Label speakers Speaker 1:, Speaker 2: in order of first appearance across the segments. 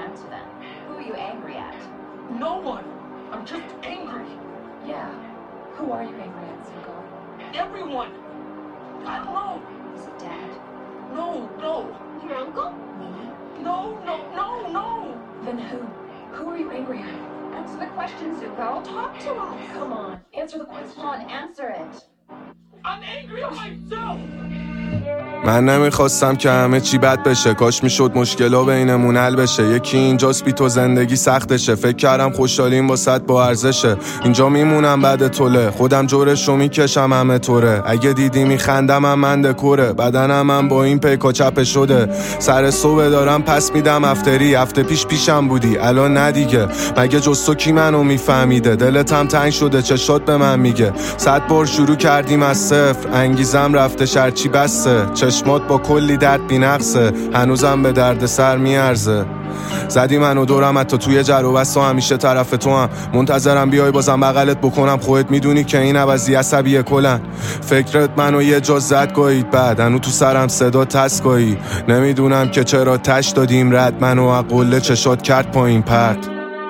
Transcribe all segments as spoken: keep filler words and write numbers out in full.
Speaker 1: answer then. Who are you angry at?
Speaker 2: No one. I'm just angry.
Speaker 1: Yeah. Who are you angry at, Zuko?
Speaker 2: Everyone. I don't know.
Speaker 1: Is it Dad?
Speaker 2: No, no.
Speaker 1: Your uncle? Me?
Speaker 2: No, no, no, no.
Speaker 1: Then who? Who are you angry at? Answer the question, Zuko. Talk to us. Come on. Answer the question. Come on, answer it.
Speaker 2: I'm angry at myself.
Speaker 3: من نمیخواستم که همه چی بد بشه، کاش میشد مشکلا بینمون حل بشه. یکی اینجاست بی تو زندگی سختشه، فکر کردم خوشحالیم با صد با ارزشه. اینجا میمونم بعد طوله، خودم جورش رو میکشم همه طوره. اگه دیدی میخندم هم من دکوره، بدنم هم با این پیکا چپه شده. سر صبح دارم پس میدم افتری، هفته پیش پیشم بودی الان ندیگه. مگه جز تو کی منو میفهمیده؟ دلت هم تنگ شده چشات به من میگه. صد بار شروع کردیم از صفر، انگیزم رفته شرچی بسته. چشمات با کلی درد بی نقصه، هنوزم به درد سر میارزه. زدی منو دورم حتی توی جر و بسته، همیشه طرف تو هم منتظرم بیای بازم بغلت بکنم. خودت میدونی که این عوضی عصبیه کلن. فکرت منو یه جا زد گاهید، بعد هنو تو سرم صدا تسکایی. نمیدونم که چرا تش دادیم رد، منو اقله چشات کرد پایین پرد.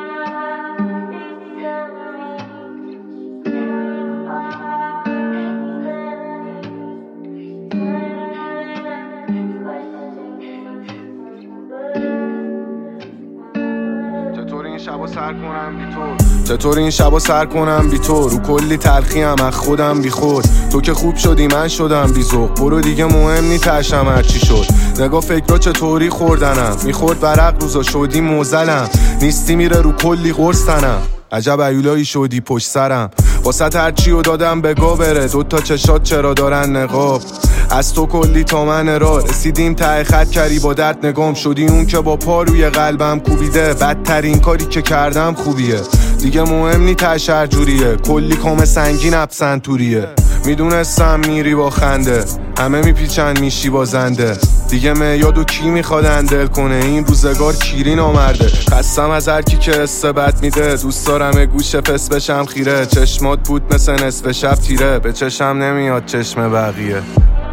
Speaker 3: شبا سر کنم بی تو، چطور این شبا سر کنم بی تو؟ رو کلی تلخی هم از خودم بی خود. تو که خوب شدی من شدم بی ذوق، برو دیگه مهم نی تشم هرچی شد. نگاه فکرها چطوری خوردنم، میخورد برق روزا شدی موزلم. نیستی میره رو کلی قرصنم، عجب ایولایی شدی پشت سرم. واسه هرچی رو دادم بگو بره، دوتا چشات چرا دارن نقاب. از تو کلی تا من را رسیدیم ته خط، کردی با درد نگام شدی اون که با پا روی قلبم کوبیده. بدترین کاری که کردم خوبیه، دیگه مهم نی تشر جوریه. کلی کام سنگین ابسنتوریه، میدونستم میری با خنده، همه میپیچن میشی بازنده. دیگه میادو کی میخواد اندل کنه، این روزگار کیری نامرده. خستم از هر کی که استبت میده، دوست دارم گوش فس بشم خیره. چشمات بود مثل نصف شب تیره، به چشم نمیاد چشم بقیه.